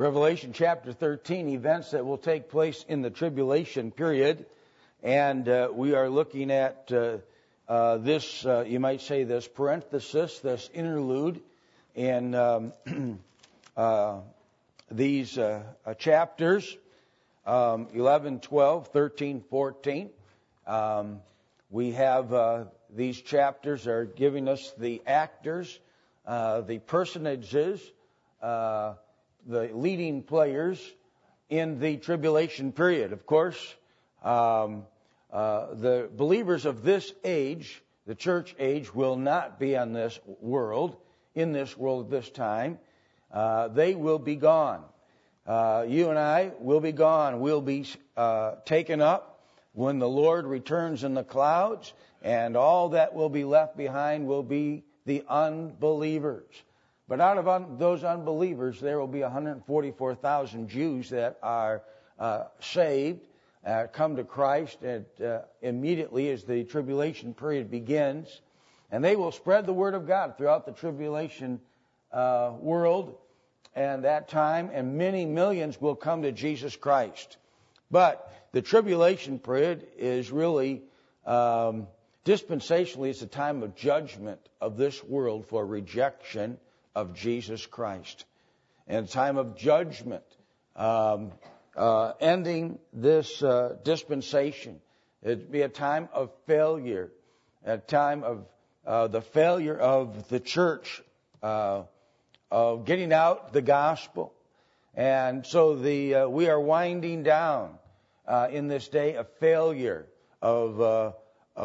Revelation chapter 13, events that will take place in the tribulation period. And we are looking at this, you might say this parenthesis, this interlude in these chapters, 11, 12, 13, 14. We have these chapters are giving us the actors, the personages, the leading players in the tribulation period. Of course, the believers of this age, the church age, will not be on this world, in this world at this time. They will be gone. You and I will be gone. We'll be taken up when the Lord returns in the clouds, and all that will be left behind will be the unbelievers. But out of those unbelievers, there will be 144,000 Jews that are saved, come to Christ immediately as the tribulation period begins. And they will spread the word of God throughout the tribulation world and that time, and many millions will come to Jesus Christ. But the tribulation period is really, dispensationally, it's a time of judgment of this world for rejection of Jesus Christ. And a time of judgment, ending this dispensation. It'd be a time of failure, a time of the failure of the church, of getting out the gospel. And so we are winding down in this day of failure of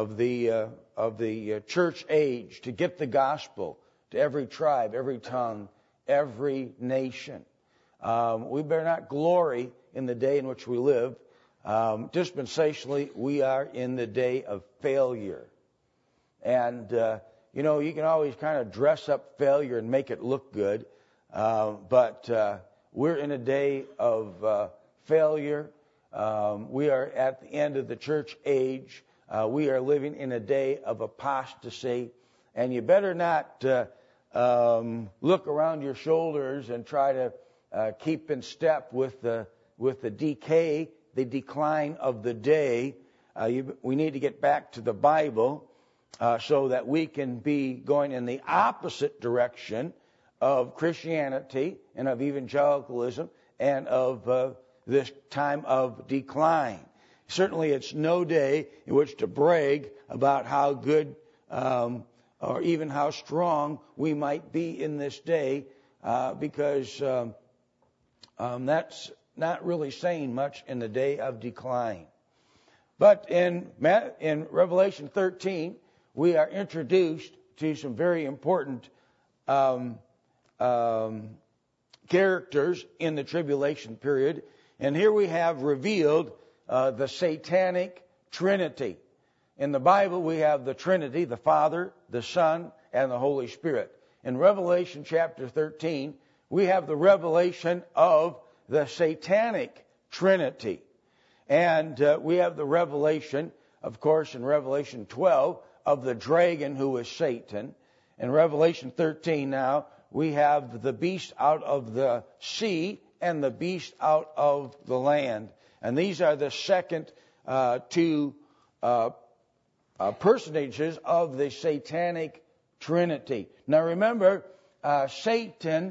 the church age to get the gospel to every tribe, every tongue, every nation. We better not glory in the day in which we live. Dispensationally, we are in the day of failure. And, you can always kind of dress up failure and make it look good. But we're in a day of failure. We are at the end of the church age. We are living in a day of apostasy. And you better not look around your shoulders and try to keep in step with the decay, the decline of the day. We need to get back to the Bible so that we can be going in the opposite direction of Christianity and of evangelicalism and of this time of decline. Certainly it's no day in which to brag about how good or even how strong we might be in this day, because that's not really saying much in the day of decline. But in Revelation 13, we are introduced to some very important characters in the tribulation period. And here we have revealed the satanic Trinity. In the Bible, we have the Trinity, the Father, the Son, and the Holy Spirit. In Revelation chapter 13, we have the revelation of the satanic Trinity. And we have the revelation, of course, in Revelation 12, of the dragon who is Satan. In Revelation 13 now, we have the beast out of the sea and the beast out of the land. And these are the second two personages of the satanic Trinity. Now remember, Satan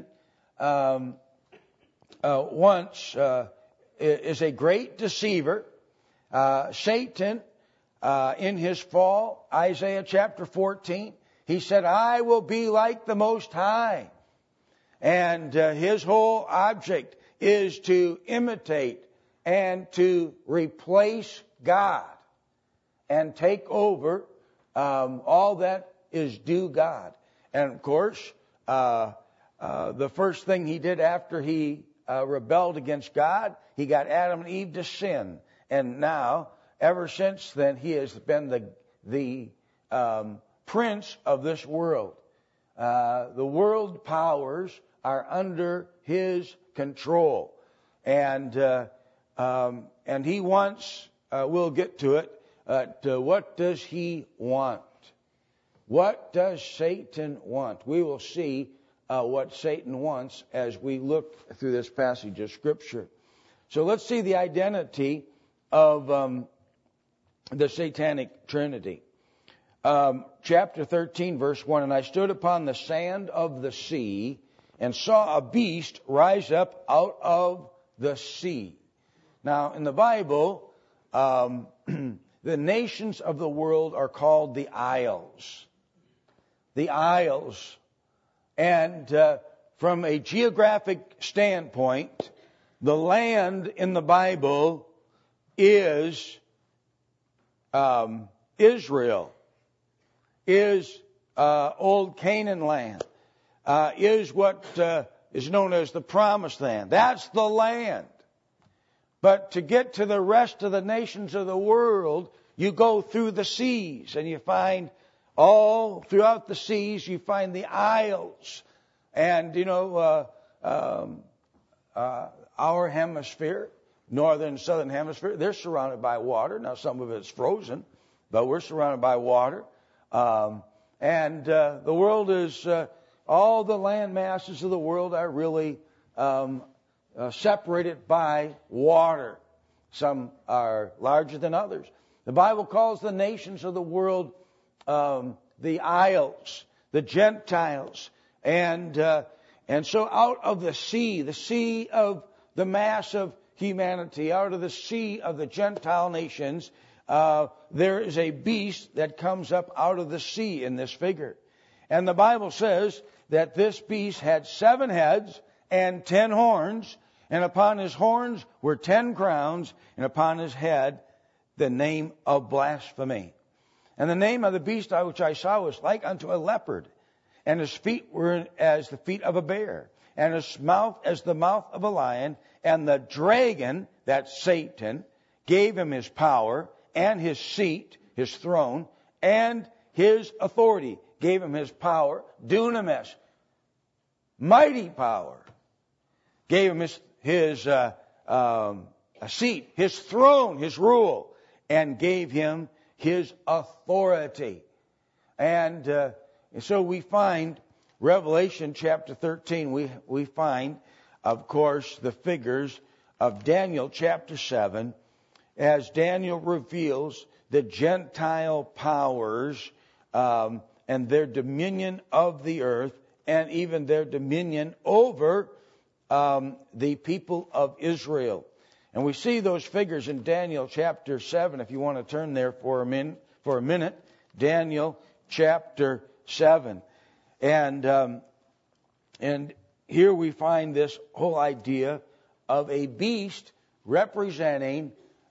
once is a great deceiver. Satan, in his fall, Isaiah chapter 14, he said, I will be like the Most High. And his whole object is to imitate and to replace God and take over all that is due God. And of course, the first thing he did after he rebelled against God, he got Adam and Eve to sin. And now, ever since then, he has been the prince of this world. The world powers are under his control. And he wants, we'll get to it, what does he want? What does Satan want? We will see what Satan wants as we look through this passage of Scripture. So let's see the identity of the satanic trinity. Chapter 13, verse 1, and I stood upon the sand of the sea and saw a beast rise up out of the sea. Now, in the Bible, the nations of the world are called the isles. The isles. And from a geographic standpoint, the land in the Bible is Israel, is old Canaan land, is what is known as the Promised Land. That's the land. But to get to the rest of the nations of the world, you go through the seas, and you find all throughout the seas, you find the isles. And, our hemisphere, northern and southern hemisphere, they're surrounded by water. Now, some of it's frozen, but we're surrounded by water. And the world is, all the land masses of the world are really separated by water. Some are larger than others. The Bible calls the nations of the world the isles, the Gentiles. And so out of the sea of the mass of humanity, out of the sea of the Gentile nations, there is a beast that comes up out of the sea in this figure. And the Bible says that this beast had 7 heads and 10 horns, and upon his horns were 10 crowns, and upon his head the name of blasphemy. And the name of the beast which I saw was like unto a leopard, and his feet were as the feet of a bear, and his mouth as the mouth of a lion. And the dragon, that's Satan, gave him his power and his seat, his throne, and his authority. Gave him his power, dunamis, mighty power. Gave him his seat, his throne, his rule, and gave him his authority. And so we find Revelation chapter 13, we find, of course, the figures of Daniel chapter 7, as Daniel reveals the Gentile powers and their dominion of the earth, and even their dominion over the people of Israel. And we see those figures in Daniel chapter 7, if you want to turn there for a minute. Daniel chapter 7. And here we find this whole idea of a beast representing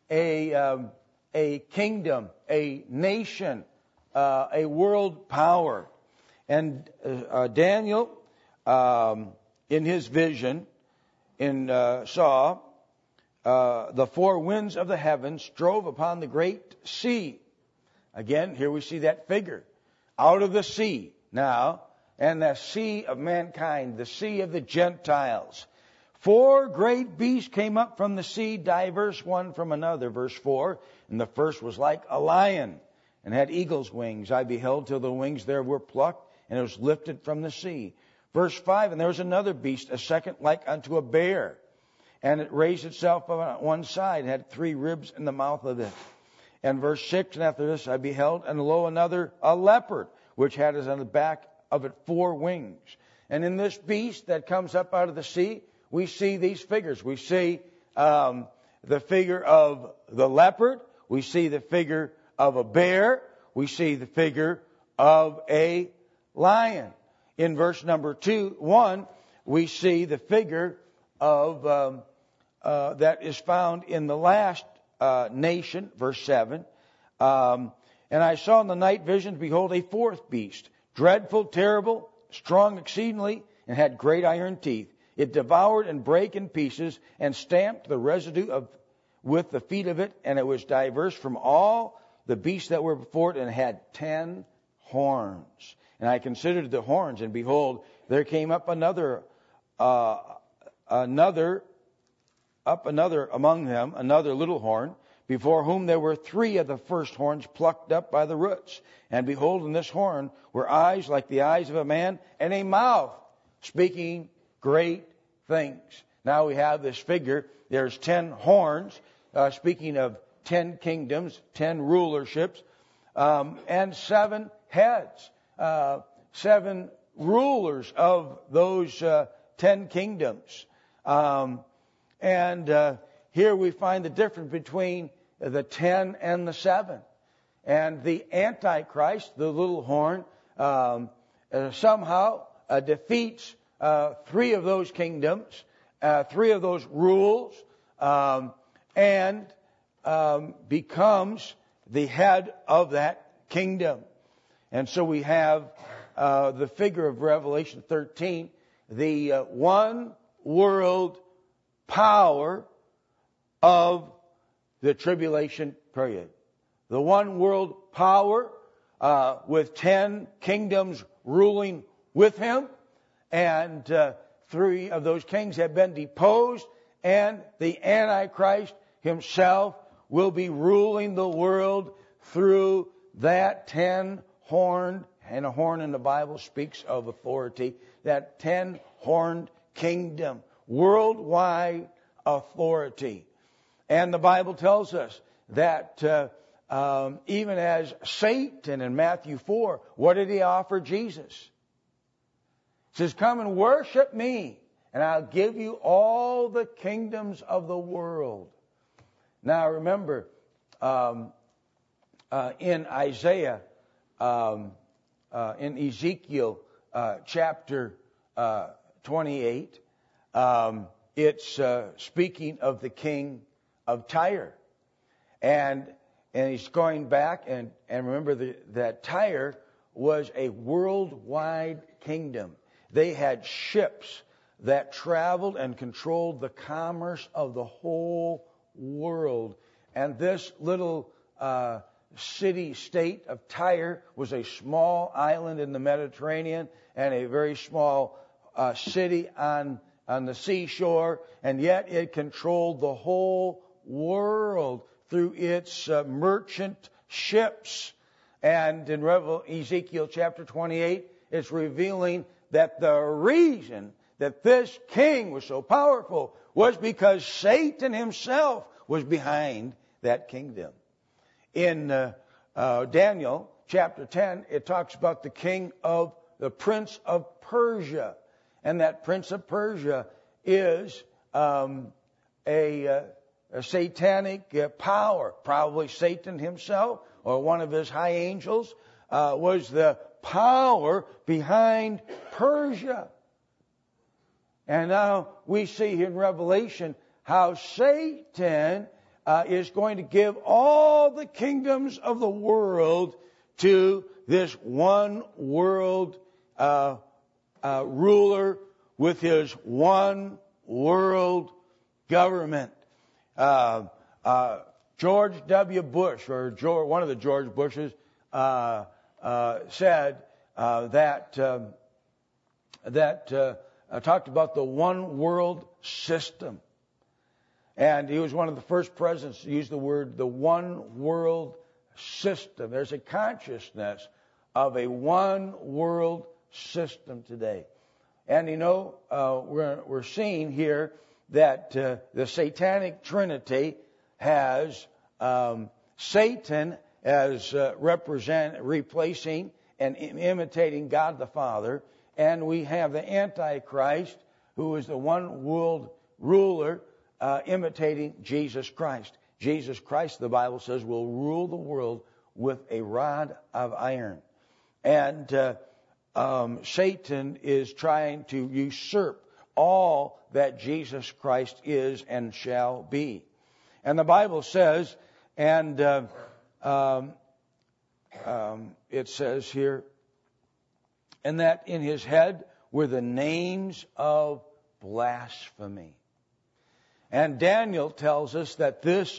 a kingdom, a nation, a world power. And Daniel, in his vision, saw the 4 winds of the heavens drove upon the great sea. Again, here we see that figure. Out of the sea now, and the sea of mankind, the sea of the Gentiles. 4 great beasts came up from the sea, diverse one from another. Verse 4, and the first was like a lion, and had eagle's wings. I beheld till the wings there were plucked, and it was lifted from the sea. Verse 5, and there was another beast, a second like unto a bear. And it raised itself on one side, and had 3 ribs in the mouth of it. And verse 6, and after this I beheld, and lo, another, a leopard, which had as on the back of it 4 wings. And in this beast that comes up out of the sea, we see these figures. We see the figure of the leopard. We see the figure of a bear. We see the figure of a lion. In verse number 1, we see the figure of that is found in the last nation, verse 7. And I saw in the night visions, behold, a 4th beast, dreadful, terrible, strong exceedingly, and had great iron teeth. It devoured and brake in pieces, and stamped the residue with the feet of it, and it was diverse from all the beasts that were before it, and had 10 horns. And I considered the horns, and behold, there came up another among them, another little horn, before whom there were 3 of the first horns plucked up by the roots. And behold, in this horn were eyes like the eyes of a man, and a mouth speaking great things. Now we have this figure. There's 10 horns, speaking of 10 kingdoms, 10 rulerships, and 7 heads, 7 rulers of those 10 kingdoms. And here we find the difference between the 10 and the 7. And the Antichrist, the little horn, somehow defeats 3 of those kingdoms, 3 of those rules, and becomes the head of that kingdom. And so we have the figure of Revelation 13, the one world power of the tribulation period. The one world power with 10 kingdoms ruling with him, and 3 of those kings have been deposed, and the Antichrist himself will be ruling the world through that 10-horned, and a horn in the Bible speaks of authority, that 10-horned kingdom, worldwide authority. And the Bible tells us that even as Satan in Matthew 4, what did he offer Jesus? He says, come and worship me, and I'll give you all the kingdoms of the world. Now remember, in Isaiah, in Ezekiel chapter 28, it's speaking of the king of Tyre. And he's going back, and remember that Tyre was a worldwide kingdom. They had ships that traveled and controlled the commerce of the whole world. And this little city-state of Tyre was a small island in the Mediterranean and a very small city on the seashore, and yet it controlled the whole world through its merchant ships. And in Ezekiel chapter 28, it's revealing that the reason that this king was so powerful was because Satan himself was behind that kingdom. In Daniel chapter 10, it talks about the prince of Persia. And that prince of Persia is a satanic power. Probably Satan himself or one of his high angels was the power behind Persia. And now we see in Revelation how Satan is going to give all the kingdoms of the world to this one world ruler with his one world government. George W. Bush, or one of the George Bushes, said that talked about the one world system. And he was one of the first presidents to use the word the one world system. There's a consciousness of a one world system today. And we're seeing here that the satanic trinity has Satan as replacing and imitating God the Father, and we have the Antichrist, who is the one world ruler, imitating Jesus Christ. Jesus Christ, the Bible says, will rule the world with a rod of iron. And Satan is trying to usurp all that Jesus Christ is and shall be. And the Bible says, and it says here, and that in his head were the names of blasphemy. And Daniel tells us that this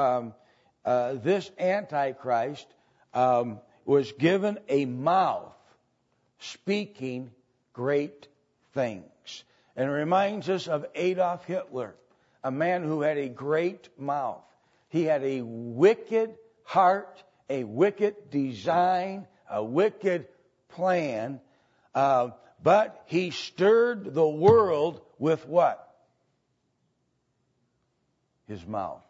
Antichrist was given a mouth speaking great things. And it reminds us of Adolf Hitler, a man who had a great mouth. He had a wicked heart, a wicked design, a wicked plan, but he stirred the world with what? His mouth.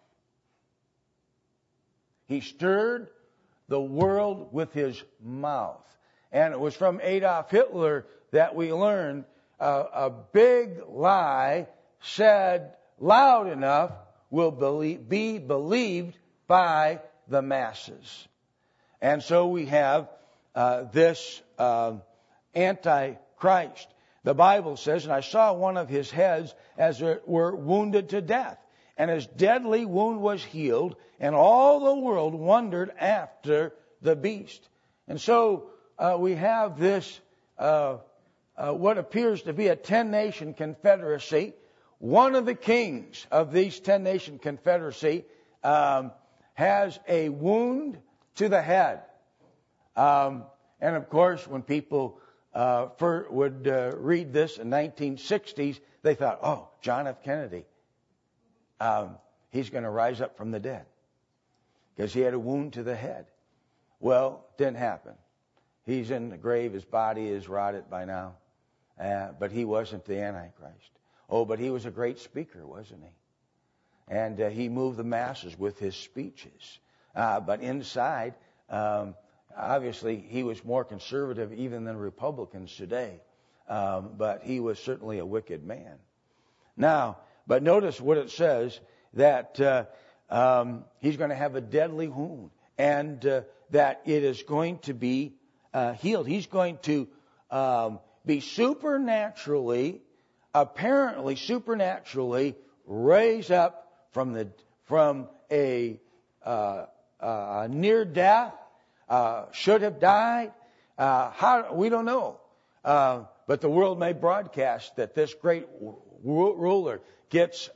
He stirred the world with his mouth. And it was from Adolf Hitler that we learned a big lie said loud enough will be believed by the masses. And so we have this Antichrist. The Bible says, and I saw one of his heads as it were wounded to death, and his deadly wound was healed, and all the world wondered after the beast. And so we have this, what appears to be a 10-nation confederacy. One of the kings of these 10-nation confederacy has a wound to the head. And of course, when people would read this in 1960s, they thought, oh, John F. Kennedy, he's going to rise up from the dead because he had a wound to the head. Well, didn't happen. He's in the grave. His body is rotted by now. But he wasn't the Antichrist. Oh, but he was a great speaker, wasn't he? And he moved the masses with his speeches. But inside, obviously, he was more conservative even than Republicans today. But he was certainly a wicked man. Now, but notice what it says, that he's going to have a deadly wound, and that it is going to be healed. He's going to be apparently supernaturally raised up from a near death, should have died. How we don't know, but the world may broadcast that this great ruler gets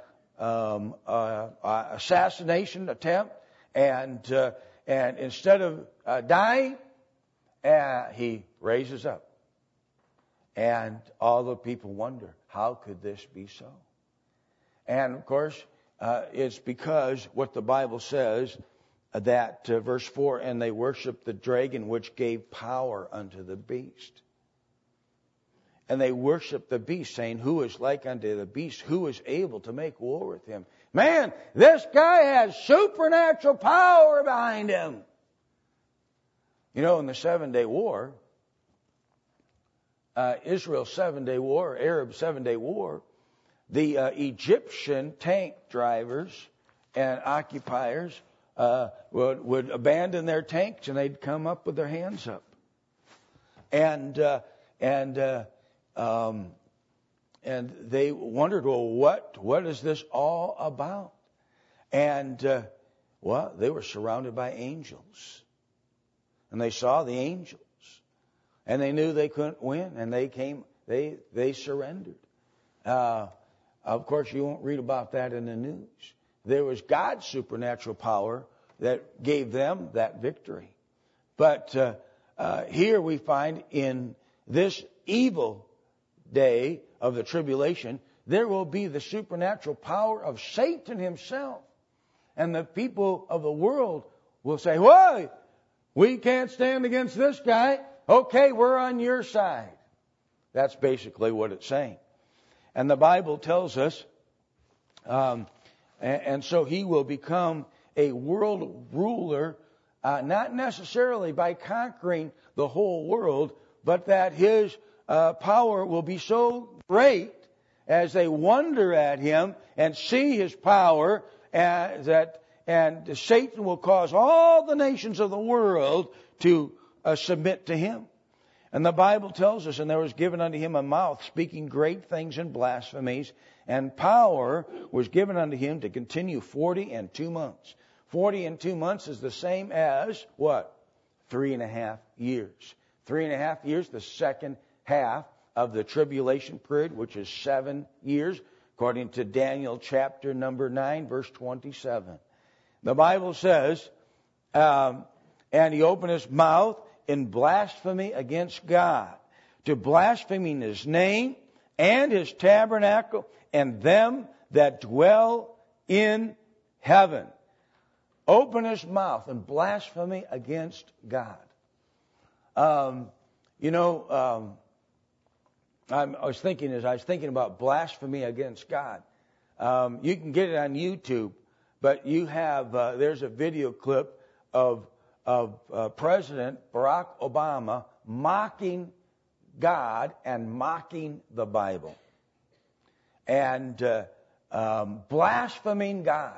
assassination attempt, and instead of dying, he raises up. And all the people wonder, how could this be so? And of course, it's because what the Bible says, that verse 4, and they worshiped the dragon which gave power unto the beast. And they worshiped the beast, saying, who is like unto the beast? Who is able to make war with him? Man, this guy has supernatural power behind him. You know, in the 7-Day War, Israel's 7-Day War, Arab 7-Day War, the Egyptian tank drivers and occupiers would abandon their tanks, and they'd come up with their hands up. And they wondered, well, what is this all about? And well, they were surrounded by angels. And they saw the angels. And they knew they couldn't win, and they surrendered. Of course, you won't read about that in the news. There was God's supernatural power that gave them that victory. But here we find in this evil day of the tribulation, there will be the supernatural power of Satan himself. And the people of the world will say, why? We can't stand against this guy. Okay, we're on your side. That's basically what it's saying. And the Bible tells us, and so he will become a world ruler, not necessarily by conquering the whole world, but that his power will be so great as they wonder at him and see his power, and Satan will cause all the nations of the world to submit to him. And the Bible tells us, and there was given unto him a mouth speaking great things and blasphemies, and power was given unto him to continue 40 and 2 months. 40 and 2 months is the same as what? 3.5 years. 3.5 years, the second half of the tribulation period, which is 7 years, according to Daniel chapter number 9, verse 27. The Bible says, and he opened his mouth in blasphemy against God, to blaspheming his name and his tabernacle and them that dwell in heaven. Open his mouth in blasphemy against God. I was thinking about blasphemy against God. You can get it on YouTube, but you have there's a video clip of President Barack Obama mocking God and mocking the Bible and blaspheming God.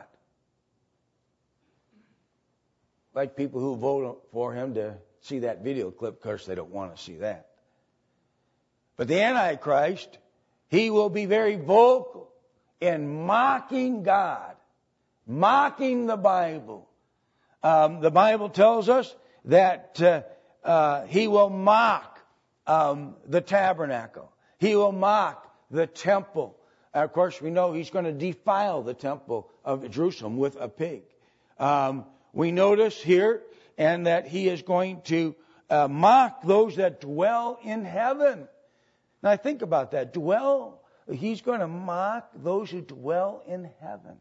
Like people who vote for him to see that video clip, of course they don't want to see that. But the Antichrist, he will be very vocal in mocking God, mocking the Bible. The Bible tells us that he will mock the tabernacle. He will mock the temple. Of course, we know he's going to defile the temple of Jerusalem with a pig. We notice here and that he is going to mock those that dwell in heaven. Now think about that. He's going to mock those who dwell in heaven.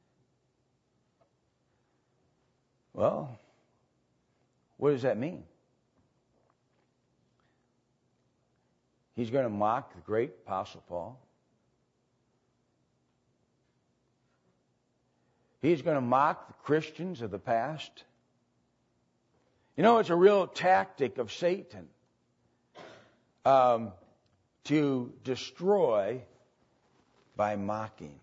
Well, what does that mean? He's going to mock the great Apostle Paul. He's going to mock the Christians of the past. You know, it's a real tactic of Satan to destroy by mocking.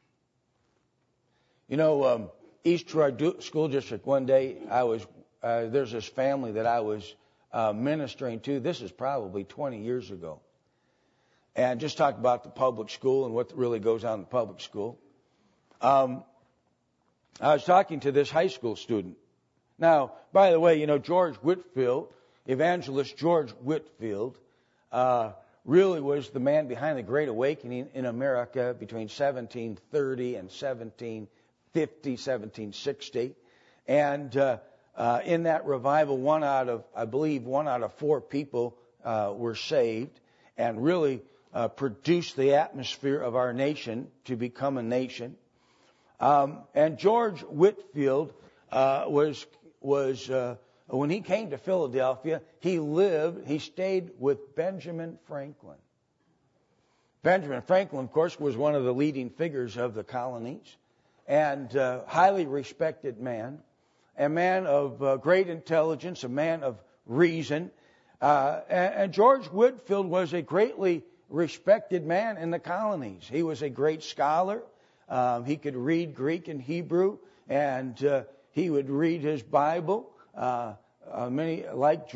You know, East Troy School District, one day there's this family that I was ministering to. This is probably 20 years ago. And just talk about the public school and what really goes on in the public school. I was talking to this high school student. Now, by the way, you know, George Whitefield, evangelist George Whitefield, really was the man behind the Great Awakening in America between 1730 and 1750, 1760. And in that revival, one out of 4 people were saved and really produced the atmosphere of our nation to become a nation. And George Whitefield was when he came to Philadelphia, he stayed with Benjamin Franklin. Benjamin Franklin, of course, was one of the leading figures of the colonies and highly respected man, a man of great intelligence, a man of reason. And George Whitefield was a greatly respected man in the colonies. He was a great scholar. He could read Greek and Hebrew, and he would read his Bible. Many, like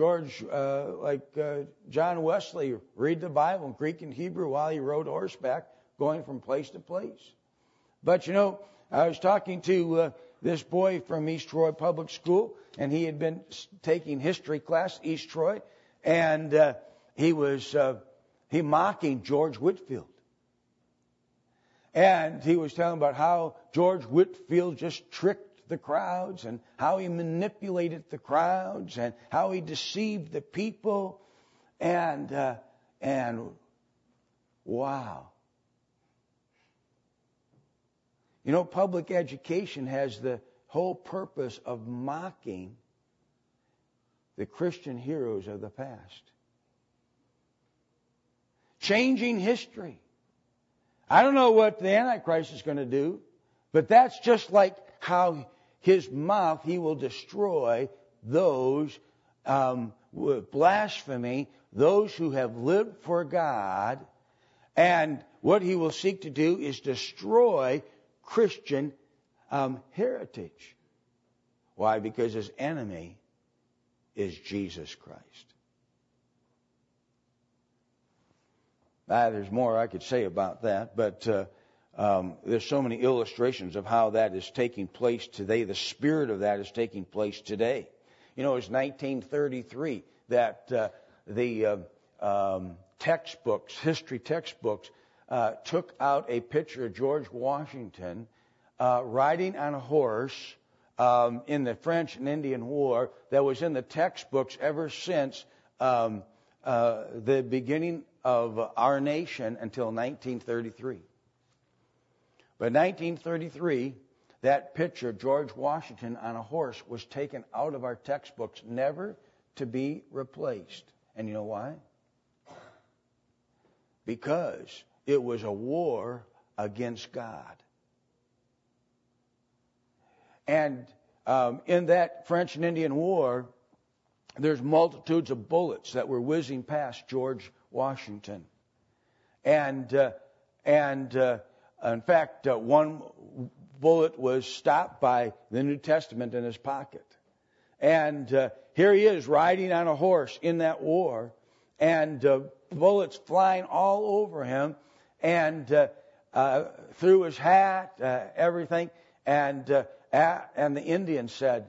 John Wesley, read the Bible in Greek and Hebrew while he rode horseback, going from place to place. But you know, I was talking to this boy from East Troy Public School, and he had been taking history class, East Troy, and he was mocking George Whitefield. And he was telling about how George Whitefield just tricked the crowds and how he manipulated the crowds and how he deceived the people. And wow. You know, public education has the whole purpose of mocking the Christian heroes of the past. Changing history. I don't know what the Antichrist is going to do, but that's just like how his mouth, he will destroy those with blasphemy, those who have lived for God, and what he will seek to do is destroy Christian heritage. Why? Because his enemy is Jesus Christ. There's more I could say about that, but there's so many illustrations of how that is taking place today. The spirit of that is taking place today. You know, it was 1933 that the textbooks, history textbooks, took out a picture of George Washington riding on a horse in the French and Indian War that was in the textbooks ever since the beginning of our nation until 1933. But in 1933, that picture, George Washington on a horse, was taken out of our textbooks, never to be replaced. And you know why? Because it was a war against God. And in that French and Indian War, there's multitudes of bullets that were whizzing past George Washington. And in fact, one bullet was stopped by the New Testament in his pocket. And here he is riding on a horse in that war, and bullets flying all over him, and through his hat, everything. And the Indian said,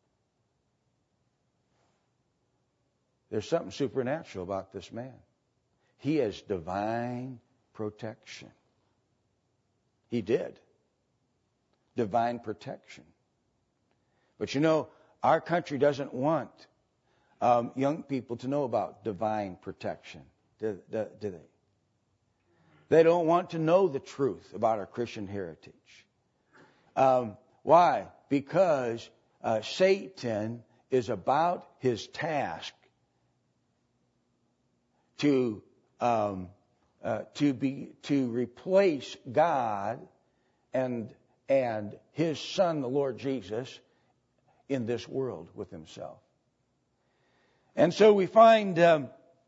"There's something supernatural about this man. He has divine protection." He did. Divine protection. But you know, our country doesn't want young people to know about divine protection, do they? They don't want to know the truth about our Christian heritage. Why? Because Satan is about his task to replace God and His Son, the Lord Jesus, in this world with himself. And so we find the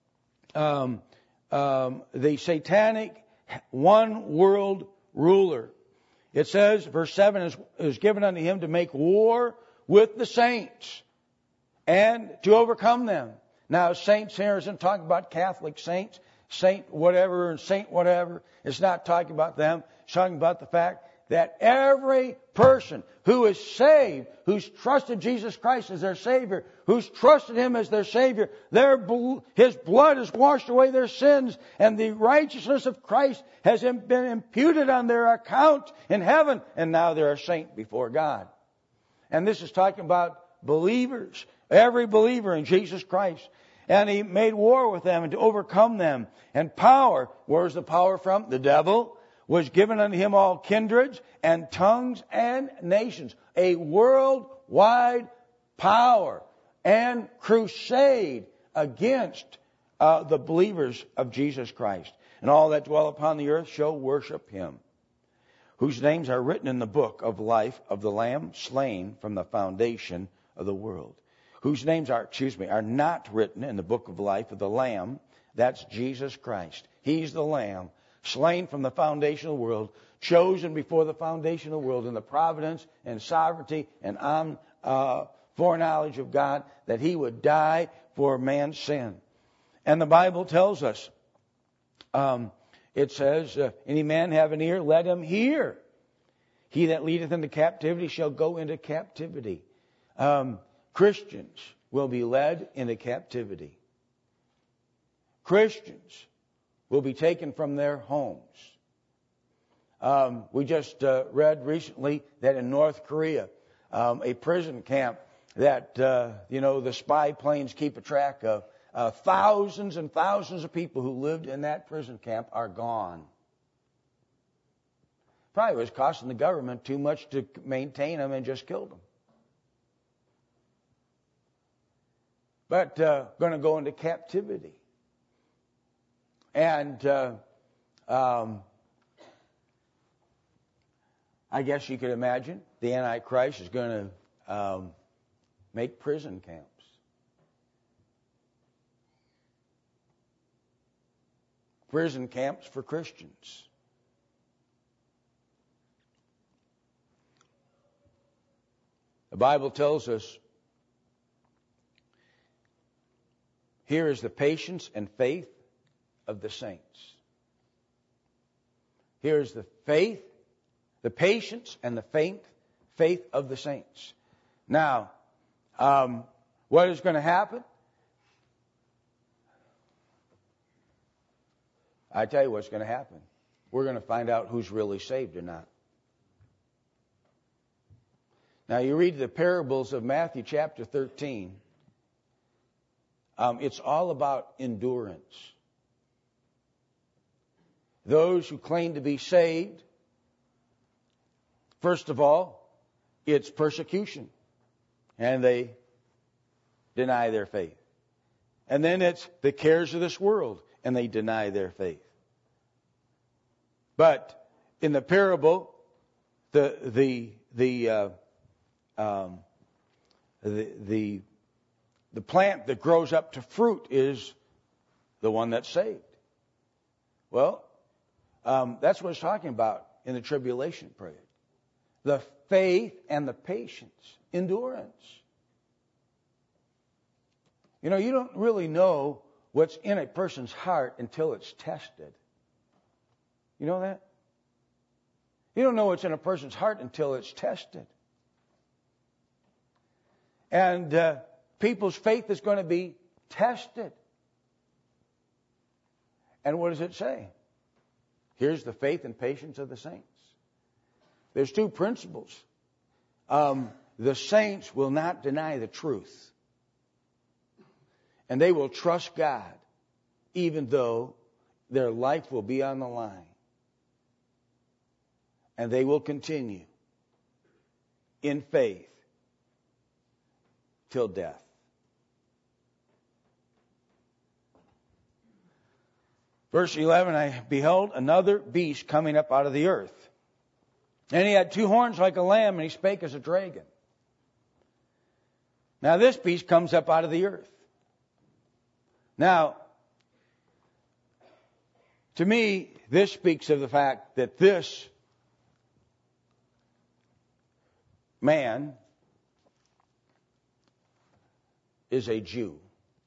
satanic one world ruler. It says, verse 7, is given unto him to make war with the saints and to overcome them. Now, saints here isn't talking about Catholic saints, saint whatever and saint whatever. It's not talking about them. It's talking about the fact that every person who is saved, who's trusted Jesus Christ as their Savior, who's trusted Him as their Savior, His blood has washed away their sins, and the righteousness of Christ has been imputed on their account in heaven, and now they're a saint before God. And this is talking about believers, every believer in Jesus Christ. And He made war with them and to overcome them. And power, where's the power from? The devil. Was given unto him all kindreds and tongues and nations. A worldwide power and crusade against the believers of Jesus Christ. And all that dwell upon the earth shall worship Him, whose names are written in the book of life of the Lamb slain from the foundation of the world. Whose names are not written in the book of life of the Lamb. That's Jesus Christ. He's the Lamb. Slain from the foundation of the world, chosen before the foundation of the world in the providence and sovereignty and foreknowledge of God, that He would die for man's sin. And the Bible tells us, it says, any man have an ear, let him hear. He that leadeth into captivity shall go into captivity. Christians will be led into captivity. Christians will be taken from their homes. We just read recently that in North Korea, a prison camp that, the spy planes keep a track of, thousands and thousands of people who lived in that prison camp are gone. Probably was costing the government too much to maintain them and just killed them. But going to go into captivity. And I guess you could imagine the Antichrist is going to make prison camps. Prison camps for Christians. The Bible tells us, here is the patience and faith of the saints. Here's the faith, the patience, and the faith of the saints. Now, what is going to happen? I tell you what's going to happen. We're going to find out who's really saved or not. Now, you read the parables of Matthew chapter 13. It's all about endurance. Those who claim to be saved, first of all, it's persecution. And they deny their faith. And then it's the cares of this world, and they deny their faith. But in the parable, the plant that grows up to fruit is the one that's saved. Well, that's what it's talking about in the tribulation period. The faith and the patience, endurance. You know, you don't really know what's in a person's heart until it's tested. You know that? You don't know what's in a person's heart until it's tested. And people's faith is going to be tested. And what does it say? Here's the faith and patience of the saints. There's two principles. The saints will not deny the truth. And they will trust God, even though their life will be on the line. And they will continue in faith till death. Verse 11, I beheld another beast coming up out of the earth. And he had two horns like a lamb, and he spake as a dragon. Now this beast comes up out of the earth. Now, to me, this speaks of the fact that this man is a Jew.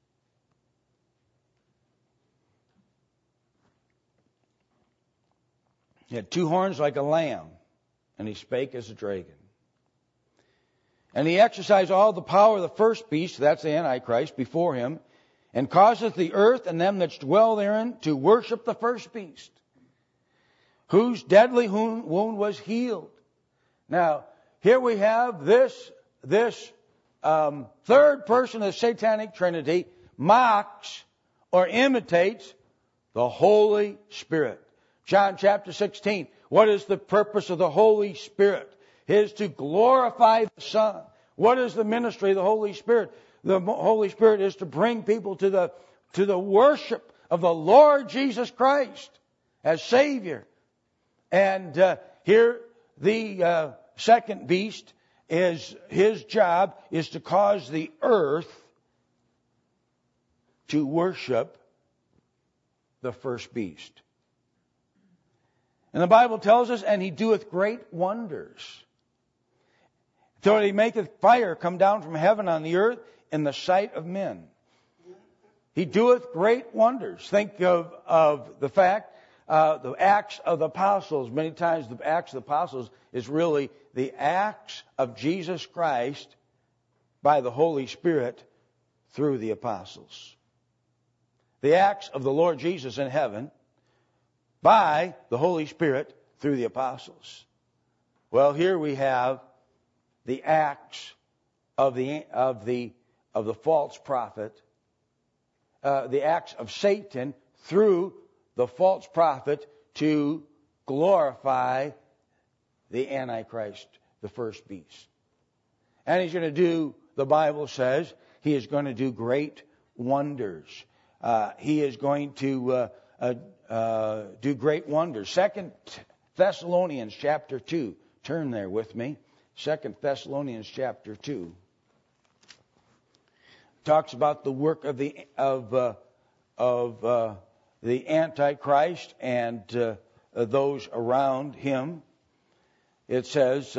He had two horns like a lamb, and he spake as a dragon. And he exercised all the power of the first beast, that's the Antichrist, before him, and causeth the earth and them that dwell therein to worship the first beast, whose deadly wound was healed. Now, here we have this third person of the Satanic Trinity mocks or imitates the Holy Spirit. John chapter 16. What is the purpose of the Holy Spirit? It is to glorify the Son. What is the ministry of the Holy Spirit? The Holy Spirit is to bring people to the worship of the Lord Jesus Christ as Savior. And here the second beast is, his job is to cause the earth to worship the first beast. And the Bible tells us, and he doeth great wonders. So he maketh fire come down from heaven on the earth in the sight of men. He doeth great wonders. Think of the fact, the Acts of the Apostles. Many times the Acts of the Apostles is really the acts of Jesus Christ by the Holy Spirit through the apostles. The acts of the Lord Jesus in heaven by the Holy Spirit through the apostles. Well, here we have the acts of the false prophet, the acts of Satan through the false prophet to glorify the Antichrist, the first beast. And he's going to do, the Bible says, he is going to do great wonders. He is going to do great wonders. 2 Thessalonians chapter 2. Turn there with me. 2 Thessalonians chapter 2. Talks about the work of the Antichrist and those around him. It says,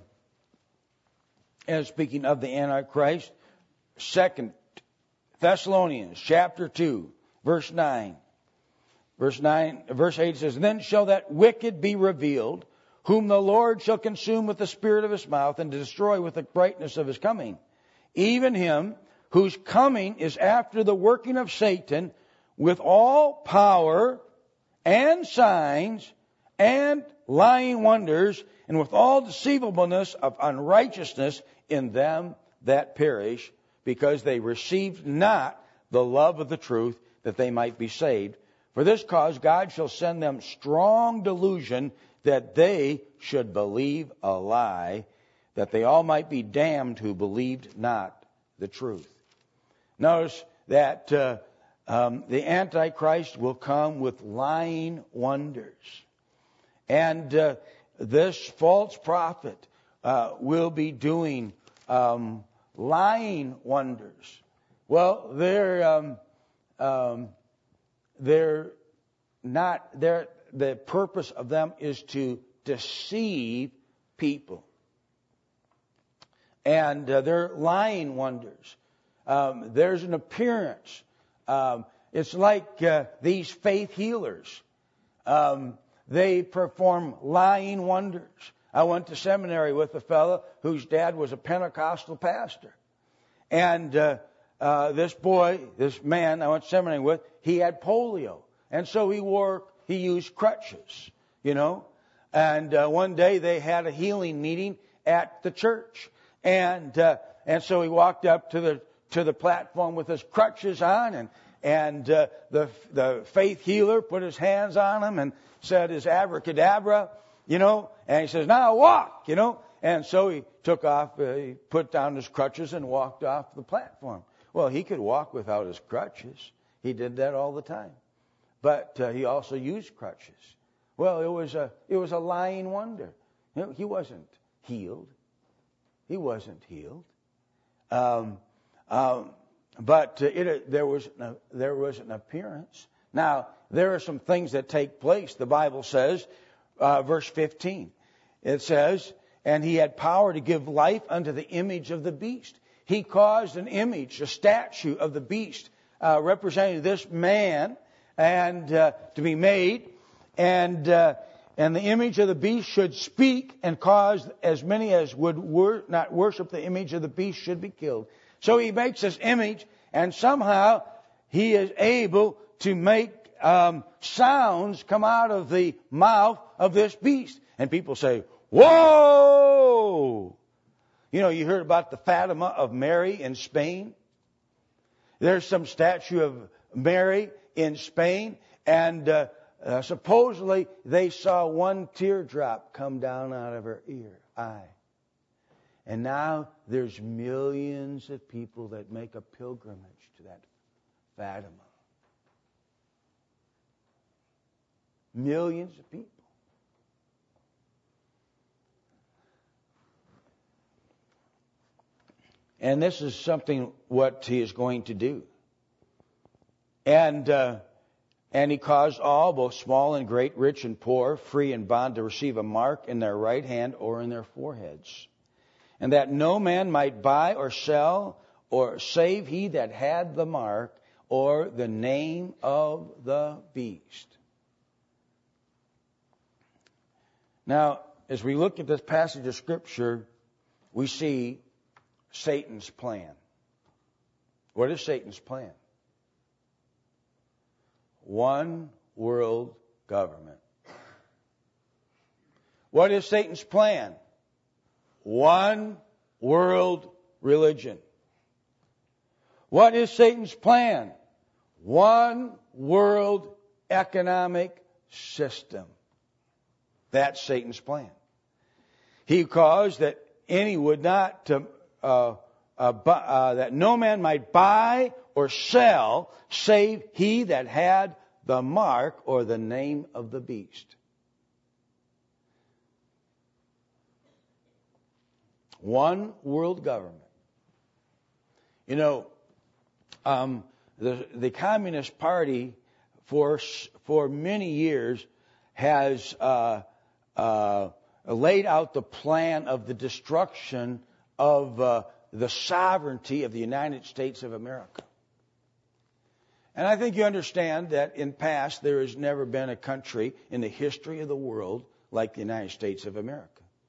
as speaking of the Antichrist, 2 Thessalonians chapter 2, verse 9. Verse 8 says, Then shall that wicked be revealed, whom the Lord shall consume with the spirit of his mouth, and destroy with the brightness of his coming. Even him whose coming is after the working of Satan, with all power and signs and lying wonders, and with all deceivableness of unrighteousness in them that perish, because they received not the love of the truth, that they might be saved. For this cause God shall send them strong delusion, that they should believe a lie, that they all might be damned who believed not the truth. Notice that the Antichrist will come with lying wonders. And this false prophet will be doing lying wonders. Well, they're not. The purpose of them is to deceive people, and they're lying wonders. There's an appearance. It's like these faith healers. They perform lying wonders. I went to seminary with a fellow whose dad was a Pentecostal pastor. And this man I went to seminary with, he had polio. And so he used crutches, And one day they had a healing meeting at the church. And so he walked up to the platform with his crutches on, and the faith healer put his hands on him and said his abracadabra, and he says, "Now walk," And so he he put down his crutches and walked off the platform. Well, he could walk without his crutches. He did that all the time. But he also used crutches. Well, it was a lying wonder. He wasn't healed. He wasn't healed. But there was an appearance. Now, there are some things that take place. The Bible says, verse 15, it says, "And he had power to give life unto the image of the beast." He caused an image, a statue of the beast, representing this man, and to be made, and the image of the beast should speak, and cause as many as would not worship the image of the beast should be killed. So he makes this image, and somehow he is able to make sounds come out of the mouth of this beast. And people say, "Whoa!" You heard about the Fatima of Mary in Spain. There's some statue of Mary in Spain, and supposedly they saw one teardrop come down out of her eye. And now there's millions of people that make a pilgrimage to that Fatima. Millions of people. And this is something what he is going to do. And he caused all, both small and great, rich and poor, free and bond, to receive a mark in their right hand or in their foreheads. And that no man might buy or sell, or save he that had the mark, or the name of the beast. Now, as we look at this passage of Scripture, we see Satan's plan. What is Satan's plan? One world government. What is Satan's plan? One world religion. What is Satan's plan? One world economic system. That's Satan's plan. He caused that any would not that no man might buy or sell, save he that had the mark or the name of the beast. One world government. The Communist Party for many years has laid out the plan of the destruction of the sovereignty of the United States of America. And I think you understand that in past there has never been a country in the history of the world like the United States of America.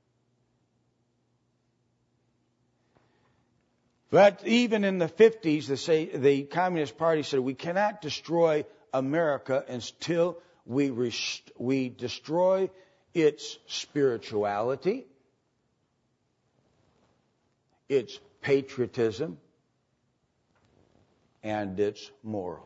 But even in the 50s, the Communist Party said we cannot destroy America until we destroy its spirituality, its patriotism, and its morals.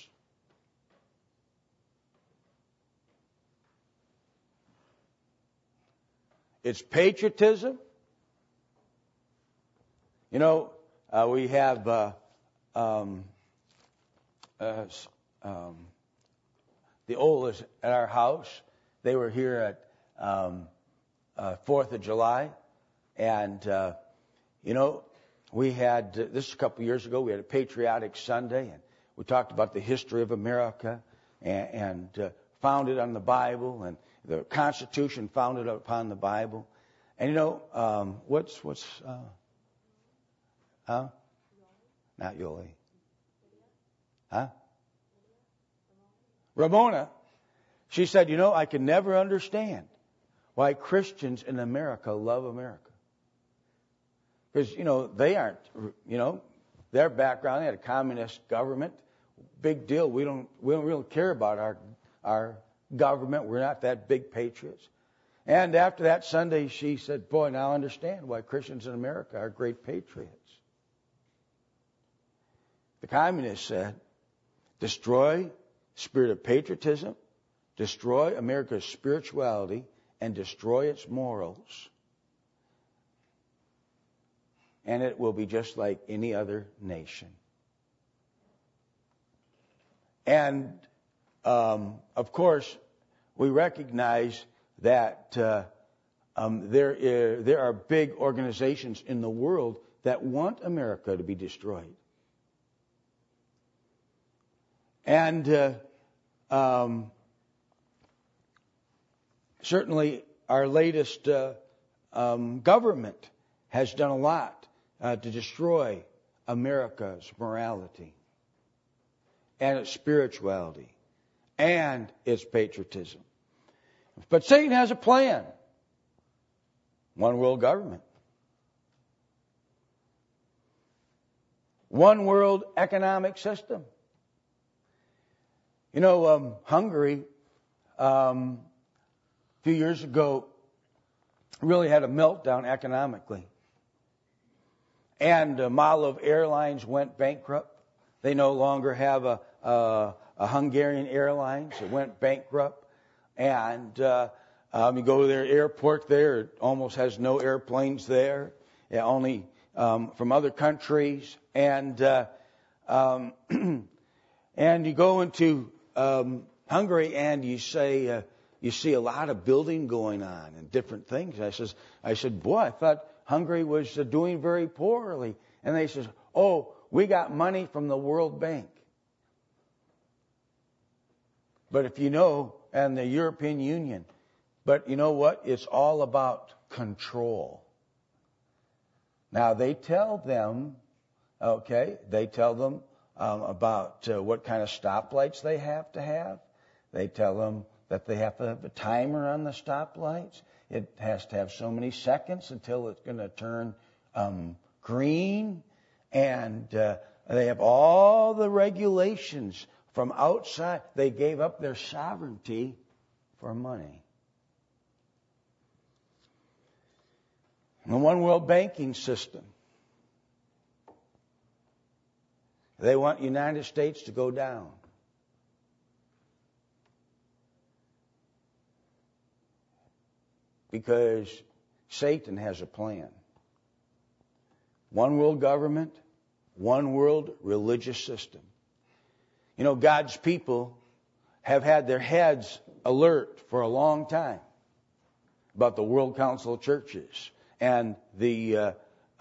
Its patriotism. We have the oldest at our house. They were here 4th of July. And, we had, this was a couple of years ago, we had a Patriotic Sunday, and we talked about the history of America and founded on the Bible, and the Constitution founded upon the Bible. And not Yoli. Ramona. She said, I can never understand why Christians in America love America. Because, they aren't, their background, they had a communist government. Big deal. We don't really care about our government. We're not that big patriots. And after that Sunday, she said, boy, now I understand why Christians in America are great patriots. The communists said, destroy spirit of patriotism, destroy America's spirituality, and destroy its morals. And it will be just like any other nation. And, of course, we recognize that there are big organizations in the world that want America to be destroyed. And certainly our latest government has done a lot to destroy America's morality and its spirituality and its patriotism. But Satan has a plan. One world government. One world economic system. Hungary, a few years ago, really had a meltdown economically. And Malov Airlines went bankrupt. They no longer have a Hungarian Airlines. It went bankrupt. And you go to their airport there, it almost has no airplanes there. Only from other countries. And and you go into Hungary and you say, you see a lot of building going on and different things. I said, boy, I thought Hungary was doing very poorly. And they said, oh, we got money from the World Bank. But if and the European Union, but you know what? It's all about control. Now they tell them, about what kind of stoplights they have to have. They tell them that they have to have a timer on the stoplights. It has to have so many seconds until it's going to turn green. And they have all the regulations from outside. They gave up their sovereignty for money. The one world banking system. They want the United States to go down. Because Satan has a plan. One world government, one world religious system. God's people have had their heads alert for a long time about the World Council of Churches and the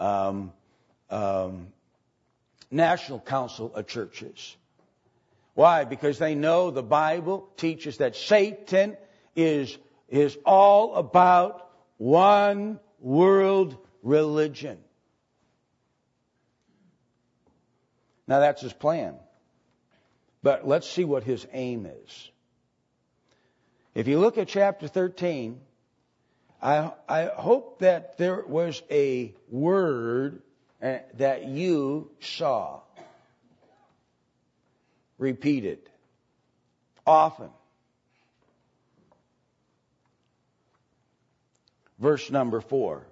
National Council of Churches. Why? Because they know the Bible teaches that Satan is all about one world religion. Now that's his plan. But let's see what his aim is. If you look at chapter 13, I hope that there was a word that you saw repeated often. Verse number 4.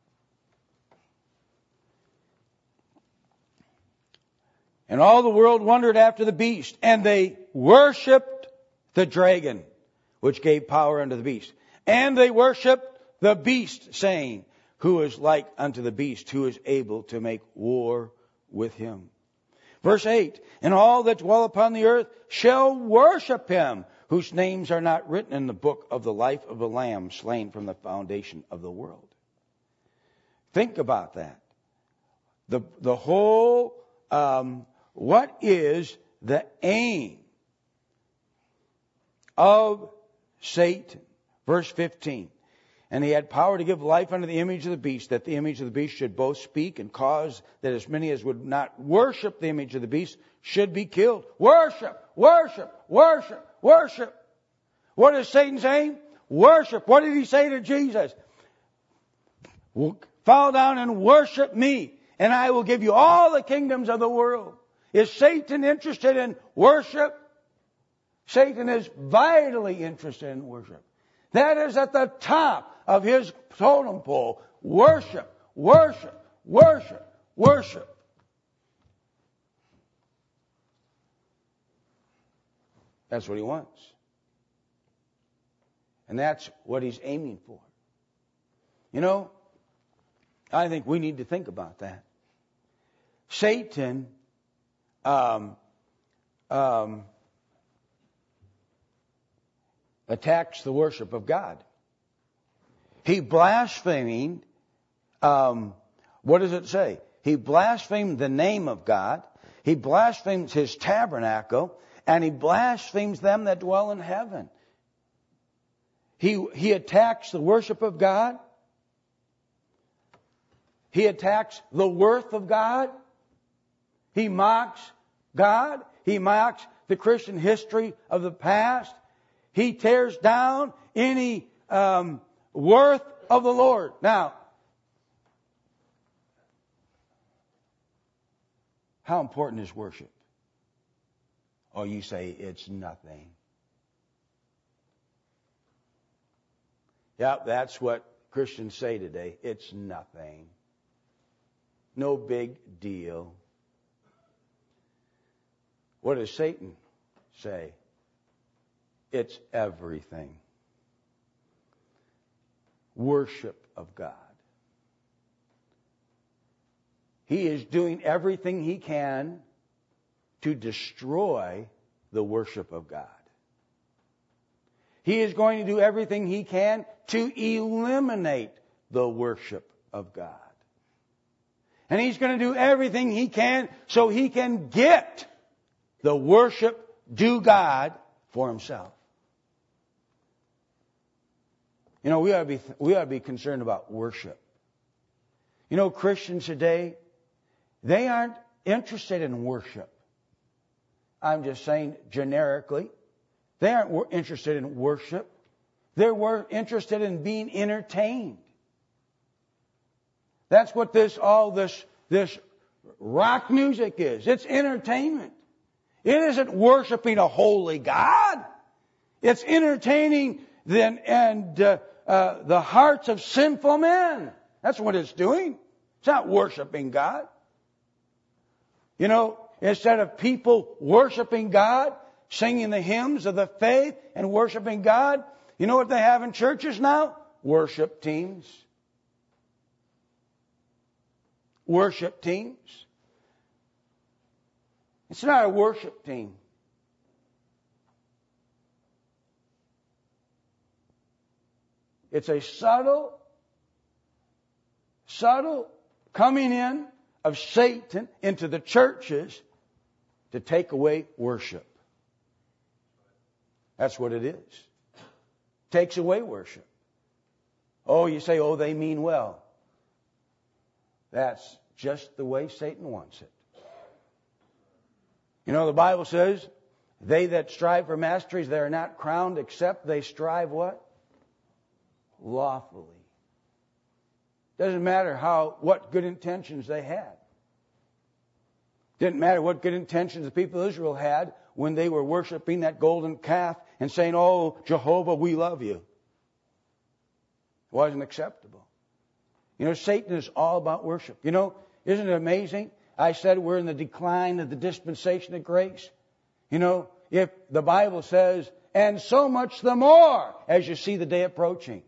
And all the world wondered after the beast, and they worshipped the dragon, which gave power unto the beast. And they worshipped the beast, saying, who is like unto the beast, who is able to make war with him. Verse 8, and all that dwell upon the earth shall worship him, whose names are not written in the book of the life of the Lamb slain from the foundation of the world. Think about that. The whole, what is the aim of Satan? Verse 15. And he had power to give life unto the image of the beast, that the image of the beast should both speak and cause that as many as would not worship the image of the beast should be killed. Worship, worship, worship, worship. What is Satan's aim? Worship. What did he say to Jesus? Fall down and worship me, and I will give you all the kingdoms of the world. Is Satan interested in worship? Satan is vitally interested in worship. That is at the top of his totem pole. Worship, worship, worship, worship. That's what he wants. And that's what he's aiming for. You know, I think we need to think about that. Satan attacks the worship of God. He blasphemed, what does it say? He blasphemed the name of God. He blasphemes his tabernacle. And he blasphemes them that dwell in heaven. He attacks the worship of God. He attacks the worth of God. He mocks God. He mocks the Christian history of the past. He tears down any worth of the Lord. Now, how important is worship? Oh, you say it's nothing. Yeah, that's what Christians say today. It's nothing. No big deal. What does Satan say? It's everything. Worship of God. He is doing everything he can to destroy the worship of God. He is going to do everything he can to eliminate the worship of God. And he's going to do everything he can so he can get the worship due God for himself. You know, we ought to be concerned about worship. You know, Christians today, they aren't interested in worship. I'm just saying generically. They aren't interested in worship. They're interested in being entertained. That's what this rock music is. It's entertainment. It isn't worshiping a holy God. It's entertaining the hearts of sinful men. That's what it's doing. It's not worshiping God. You know, instead of people worshiping God, singing the hymns of the faith and worshiping God, you know what they have in churches now? Worship teams. Worship teams. It's not a worship team. It's a subtle coming in of Satan into the churches to take away worship. That's what it is. Takes away worship. Oh, you say, oh, they mean well. That's just the way Satan wants it. You know, the Bible says, they that strive for masteries, they are not crowned except they strive what? Lawfully. Doesn't matter what good intentions they had. Didn't matter what good intentions the people of Israel had when they were worshiping that golden calf and saying, oh, Jehovah, we love you. It wasn't acceptable. You know, Satan is all about worship. You know, isn't it amazing? I said we're in the decline of the dispensation of grace. You know, if the Bible says, and so much the more as you see the day approaching.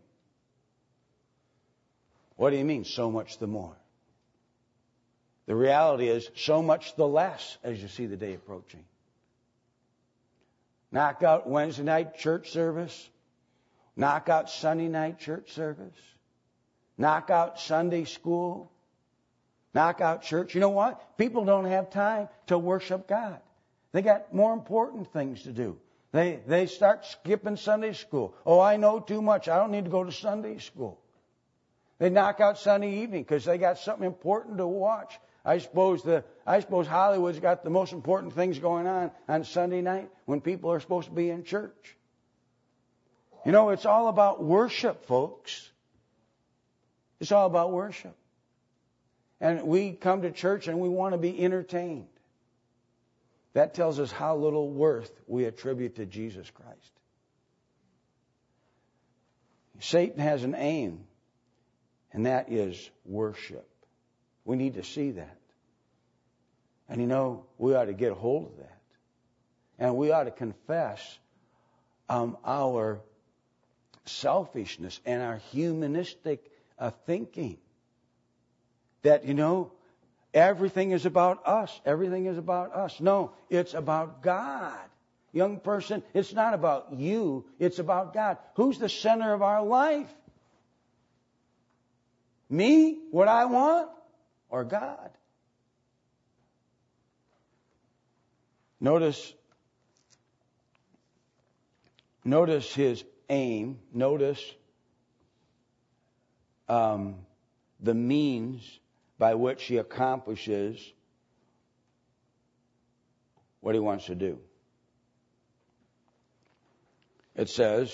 What do you mean, so much the more? The reality is, so much the less as you see the day approaching. Knock out Wednesday night church service. Knock out Sunday night church service. Knock out Sunday school. Knock out church. You know what? People don't have time to worship God. They got more important things to do. They start skipping Sunday school. Oh, I know too much. I don't need to go to Sunday school. They knock out Sunday evening because they got something important to watch. I suppose Hollywood's got the most important things going on Sunday night when people are supposed to be in church. You know, it's all about worship, folks. It's all about worship. And we come to church and we want to be entertained. That tells us how little worth we attribute to Jesus Christ. Satan has an aim, and that is worship. We need to see that. And you know, we ought to get a hold of that. And we ought to confess our selfishness and our humanistic thinking. That, you know, everything is about us. Everything is about us. No, it's about God. Young person, it's not about you. It's about God. Who's the center of our life? Me? What I want? Or God? Notice his aim. Notice the means by which he accomplishes what he wants to do. It says,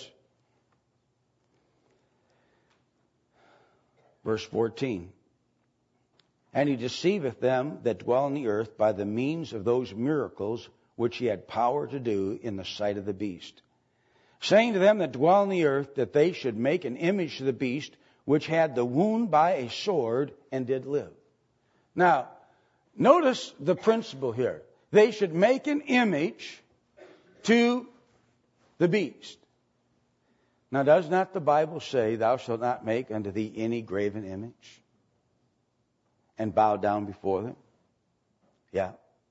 verse 14, and he deceiveth them that dwell on the earth by the means of those miracles which he had power to do in the sight of the beast, saying to them that dwell on the earth that they should make an image to the beast which had the wound by a sword and did live. Now, notice the principle here. They should make an image to the beast. Now, does not the Bible say, thou shalt not make unto thee any graven image and bow down before them? Yeah.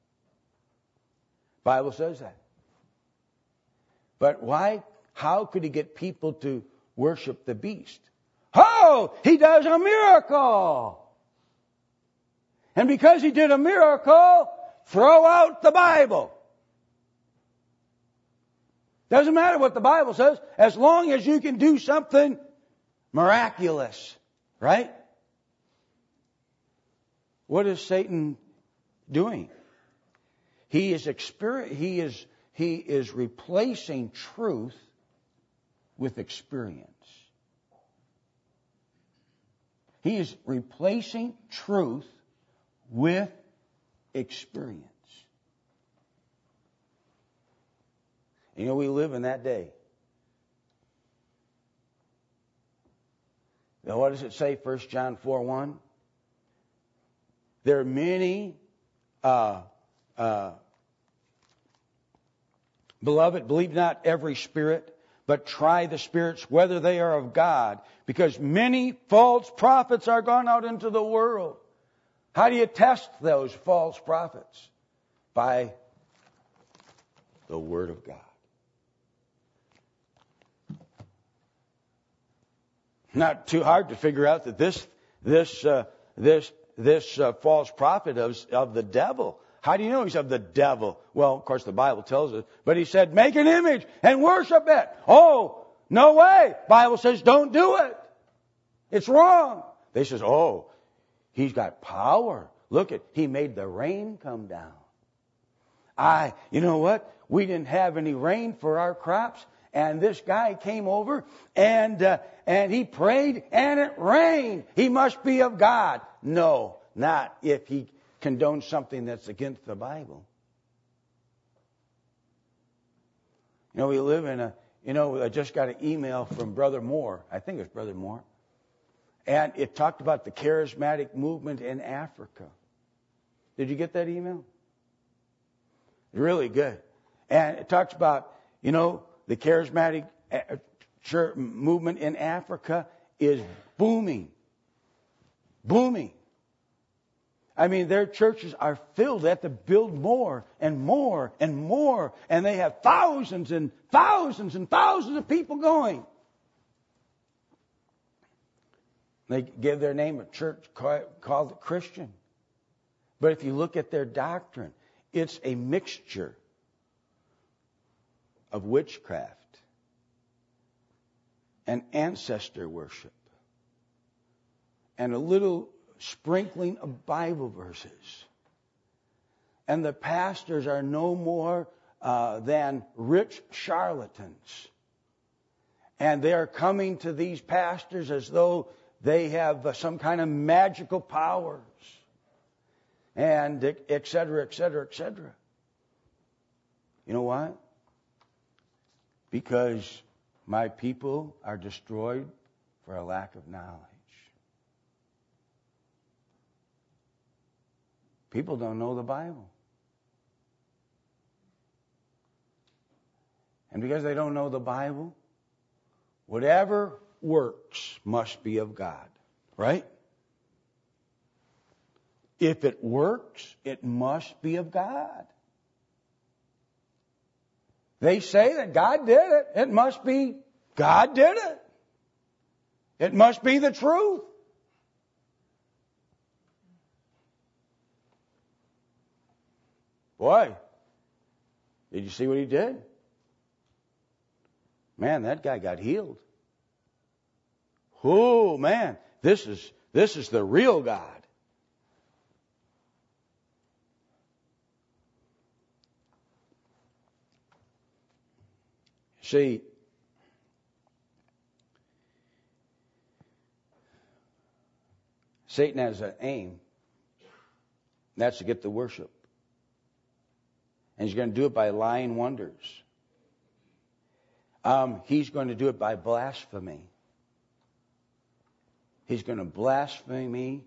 Bible says that. But why? How could he get people to worship the beast? Oh, he does a miracle. And because he did a miracle, throw out the Bible. Doesn't matter what the Bible says, as long as you can do something miraculous, right? What is Satan doing? He is replacing truth with experience. He is replacing truth with experience. You know, we live in that day. Now, what does it say? 1 John 4:1. There are many, beloved, believe not every spirit, but try the spirits whether they are of God, because many false prophets are gone out into the world. How do you test those false prophets? By the Word of God. Not too hard to figure out that this false prophet of the devil. How do you know he's of the devil? Well, of course, the Bible tells us. But he said, make an image and worship it. Oh, no way. Bible says, don't do it. It's wrong. They says, oh, he's got power. Look he made the rain come down. You know what? We didn't have any rain for our crops. And this guy came over and he prayed and it rained. He must be of God. No, not if he condones something that's against the Bible. You know, we live in I just got an email from Brother Moore. I think it was Brother Moore. And it talked about the charismatic movement in Africa. Did you get that email? Really good. And it talks about, the charismatic church movement in Africa is booming. Booming. I mean, their churches are filled. They have to build more and more and more. And they have thousands and thousands and thousands of people going. They give their name a church called Christian. But if you look at their doctrine, it's a mixture of witchcraft and ancestor worship and a little sprinkling of Bible verses. And the pastors are no more than rich charlatans. And they are coming to these pastors as though they have some kind of magical powers. And et cetera, et cetera, et cetera. You know why? Because my people are destroyed for a lack of knowledge. People don't know the Bible. And because they don't know the Bible, whatever works must be of God. Right? If it works, it must be of God. They say that God did it. It must be God did it. It must be the truth. Boy, did you see what he did? Man, that guy got healed. Oh, man, this is the real God. See, Satan has an aim. That's to get the worship. And he's going to do it by lying wonders. He's going to do it by blasphemy. He's going to blaspheme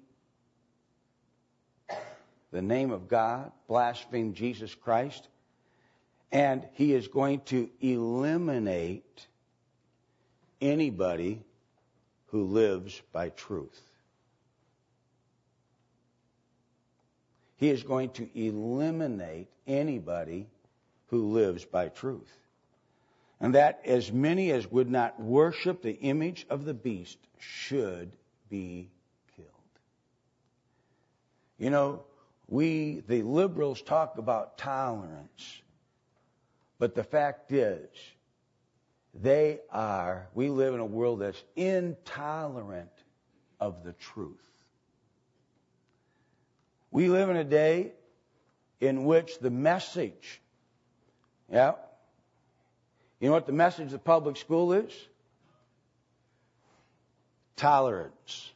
the name of God, blaspheme Jesus Christ. And he is going to eliminate anybody who lives by truth. He is going to eliminate anybody who lives by truth. And that as many as would not worship the image of the beast should be killed. You know, the liberals, talk about tolerance. But the fact is, we live in a world that's intolerant of the truth. We live in a day in which the message, you know what the message of the public school is? Tolerance.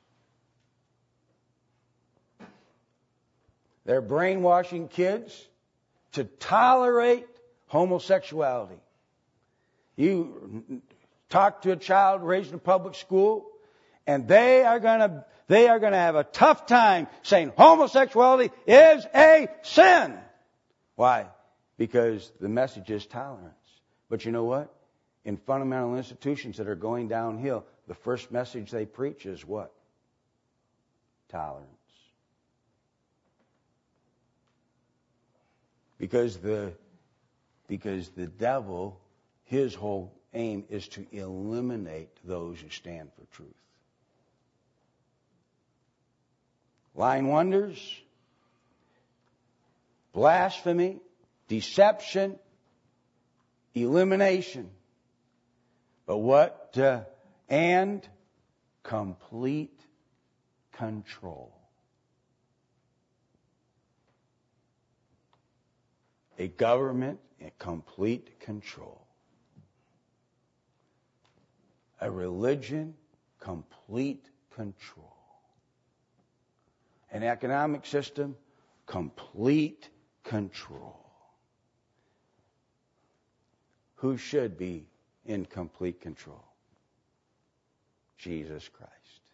They're brainwashing kids to tolerate homosexuality. You talk to a child raised in a public school, and they are going to have a tough time saying homosexuality is a sin. Why? Because the message is tolerance. But you know what? In fundamental institutions that are going downhill, the first message they preach is what? Tolerance. Because the devil, his whole aim is to eliminate those who stand for truth. Lying wonders, blasphemy, deception, elimination. But what? And complete control. A government in complete control. A religion, complete control. An economic system, complete control. Who should be in complete control? Jesus Christ.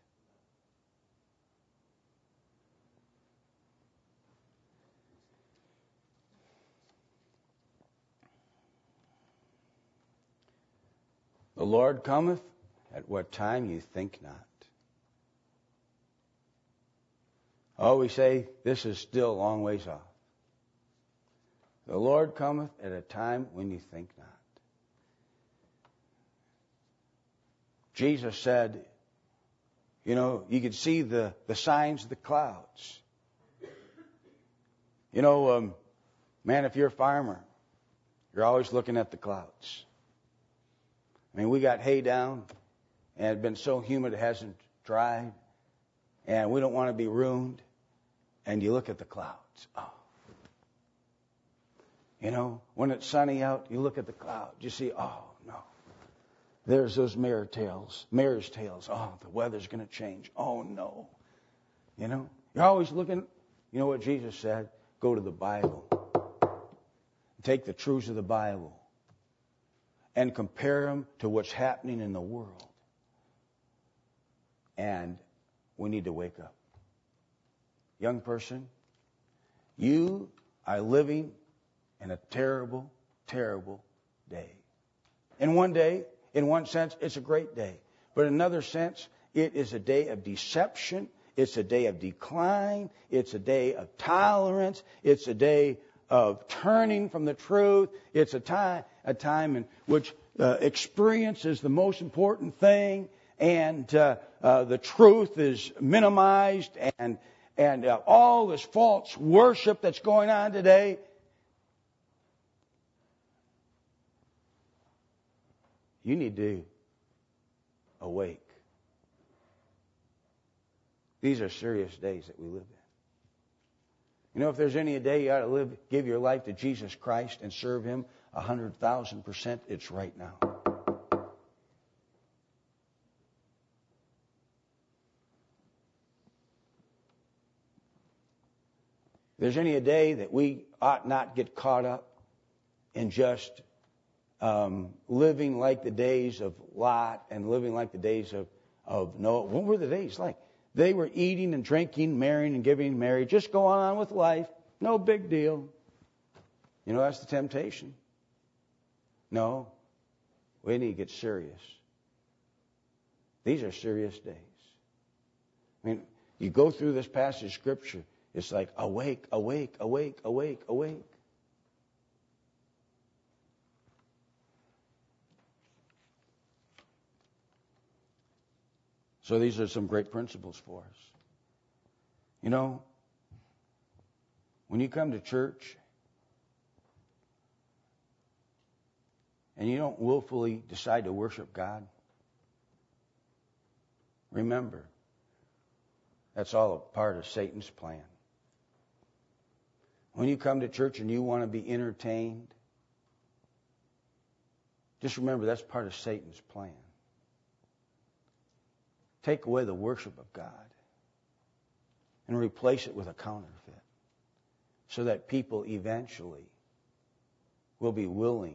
The Lord cometh at what time you think not. Oh, we say this is still a long ways off. The Lord cometh at a time when you think not. Jesus said, you could see the signs of the clouds. Man, if you're a farmer, you're always looking at the clouds. I mean, we got hay down, and it's been so humid it hasn't dried, and we don't want to be ruined. And you look at the clouds. Oh. When it's sunny out, you look at the clouds. You see, oh, no. There's those mare's tails. Oh, the weather's going to change. Oh, no. You're always looking. You know what Jesus said? Go to the Bible. Take the truths of the Bible and compare them to what's happening in the world. And we need to wake up. Young person, you are living in a terrible, terrible day. In one sense, it's a great day. But in another sense, it is a day of deception. It's a day of decline. It's a day of tolerance. It's a day of turning from the truth. It's a time in which experience is the most important thing, and the truth is minimized, and all this false worship that's going on today. You need to awake. These are serious days that we live in. If there's any day you ought to give your life to Jesus Christ and serve Him 100,000%, it's right now. If there's any day that we ought not get caught up in just living like the days of Lot and living like the days of Noah. What were the days like? They were eating and drinking, marrying and getting married, just going on with life. No big deal. That's the temptation. No, we need to get serious. These are serious days. I mean, you go through this passage of Scripture, it's like awake, awake, awake, awake, awake. So these are some great principles for us. When you come to church and you don't willfully decide to worship God, remember, that's all a part of Satan's plan. When you come to church and you want to be entertained, just remember that's part of Satan's plan. Take away the worship of God and replace it with a counterfeit so that people eventually will be willing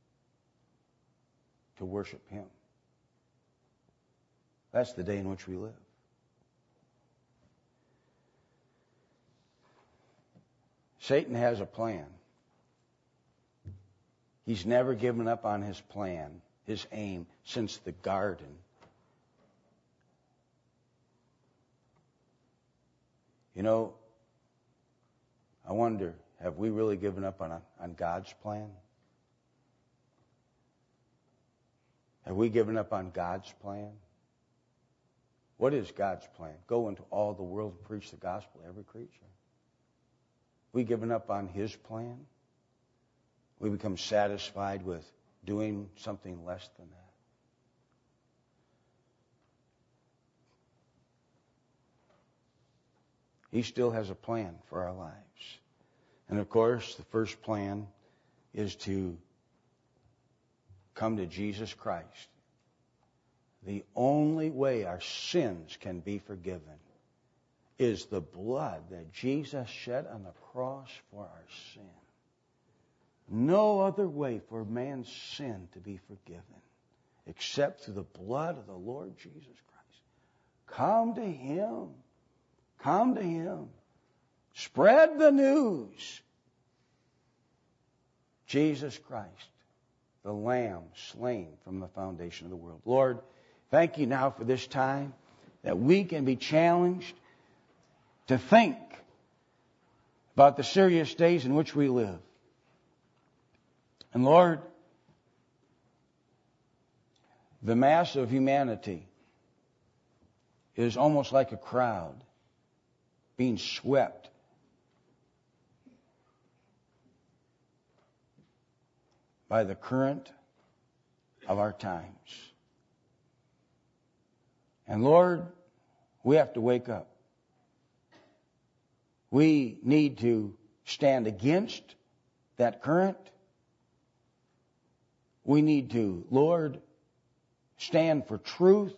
to worship Him. That's the day in which we live. Satan has a plan. He's never given up on his plan, his aim, since the garden. I wonder, have we really given up on God's plan? Have we given up on God's plan? What is God's plan? Go into all the world and preach the gospel to every creature. We given up on His plan? We become satisfied with doing something less than that. He still has a plan for our lives. And of course, the first plan is to come to Jesus Christ. The only way our sins can be forgiven is the blood that Jesus shed on the cross for our sin. No other way for man's sin to be forgiven except through the blood of the Lord Jesus Christ. Come to Him. Come to Him. Spread the news. Jesus Christ, the Lamb slain from the foundation of the world. Lord, thank You now for this time that we can be challenged to think about the serious days in which we live. And Lord, the mass of humanity is almost like a crowd being swept by the current of our times. And Lord, we have to wake up. We need to stand against that current. We need to, Lord, stand for truth.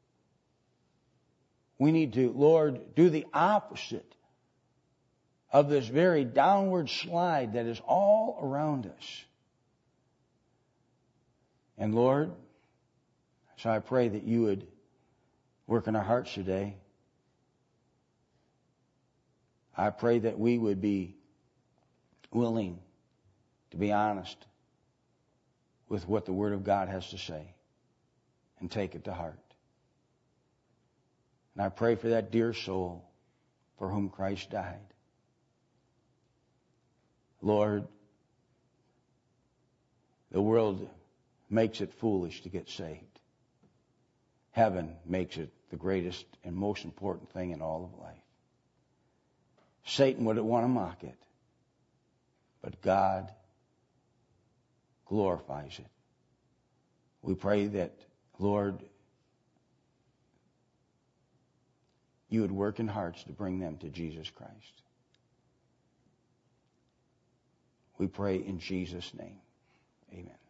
We need to, Lord, do the opposite of this very downward slide that is all around us. And Lord, so I pray that you would work in our hearts today. I pray that we would be willing to be honest with what the Word of God has to say and take it to heart. And I pray for that dear soul for whom Christ died. Lord, the world makes it foolish to get saved. Heaven makes it the greatest and most important thing in all of life. Satan would want to mock it, but God glorifies it. We pray that, Lord, you would work in hearts to bring them to Jesus Christ. We pray in Jesus' name. Amen.